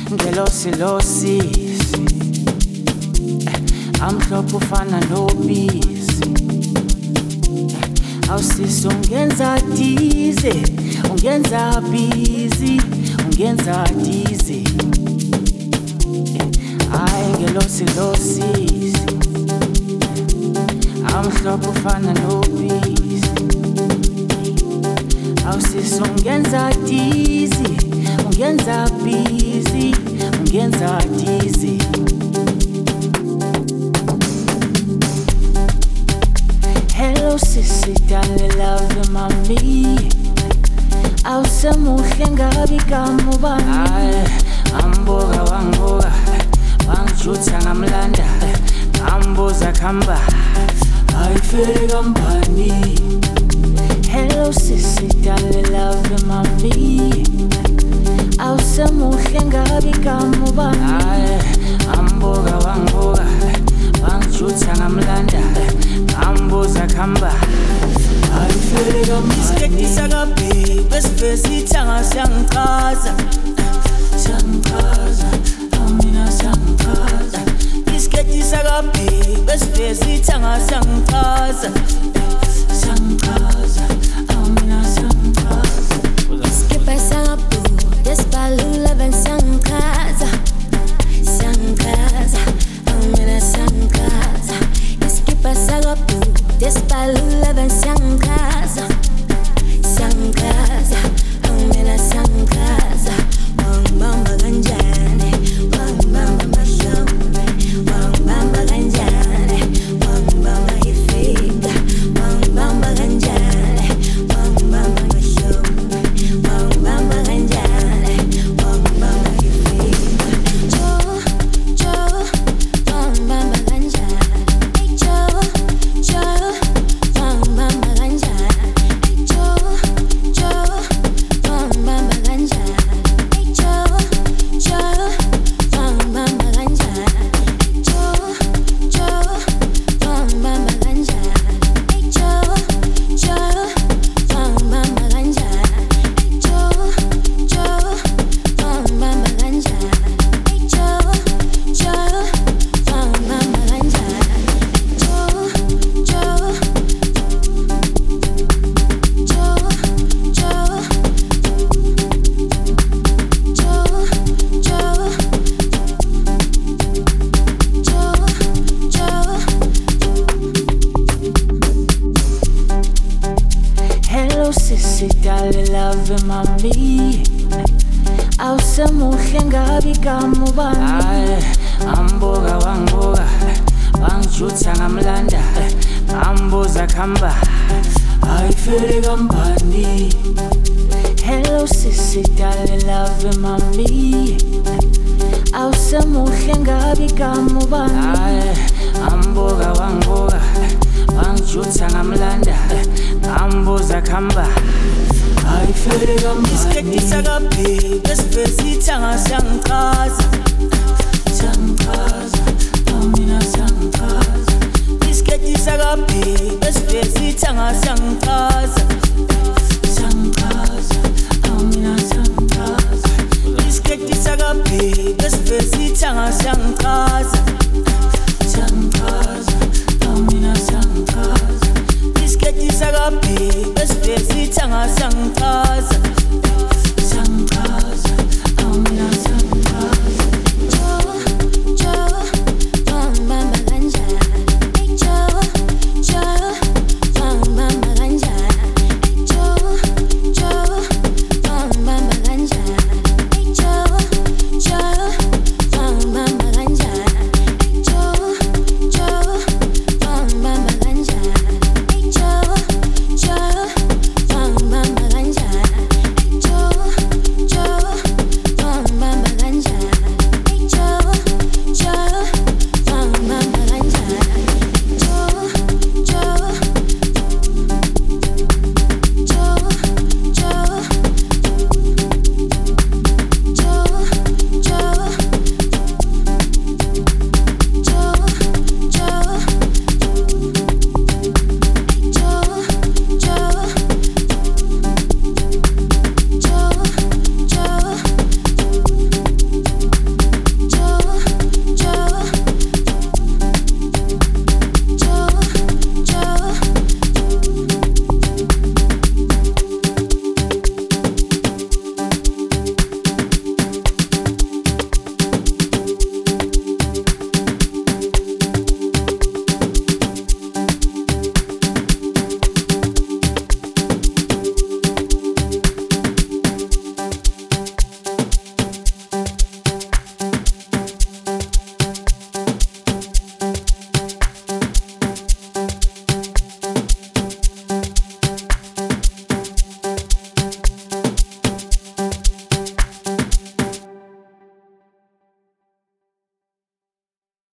ngelosilosi amhlophe ufana nobisi awusisi ungenza dize ungenza busy ungenza dize ay ngelosilosi amhlophe ufana nobisi awusisi ungenza dize ungenza busy ungenza dize hello sissy darling love mami awusemuhle ngabi kamubani amboka wangiboka wangijutha ngamlanda ambuza khamba ayifele kampani hello sissy darling love mami awusemuhle ngabi kamubani amboka wangiboka wangijutha ngamlanda ambuza khamba ayifele kampani isiketisa kabi besivezi ithanga siyangichaza siyangichaza amina siyangichaza isiketisa kabi besivezi ithanga siyangichaza siyangichaza amina siyangichaza isikepesa kabi desibalula bensiyangichaza siyangichaza amina siyangichaza isikepesa kabi desibalula bensiyangichaza siyangichaza amina siyangichaza wangibamba kanjani wangibamba mahlombe wangibamba kanjani wangibamba ifiga wangibamba kanjani wangibamba mahlombe wangibamba kanjani wangibamba ifiga jo wangibamba kanjani jo wangibamba kanjani jo wangibamba kanjani jo wangibamba kanjani jo wangibamba kanjani jo wangibamba kanjani jo wangibamba kanjani jo wangibamba hello sissy darling love mami awusemuhle ngabi kamubani amboka wangiboka wangijutha ngamlanda ambuza khamba ayifele kampani hello sissy darling love mami awusemuhle ngabi kamubani amboka wangiboka wangijutha ngamlanda ambuza khamba ayifele kampani isiketisa kabi besivezi ithanga siyangichaza siyangichaza amina siyangichaza isiketisa kabi besivezi ithanga siyangichaza siyangichaza amina siyangichaza isiketisa kabi besivezi ithanga siyangichaza siyangichaza amina siyangichaza isiketisa kabi besivezi ithanga siyangichaza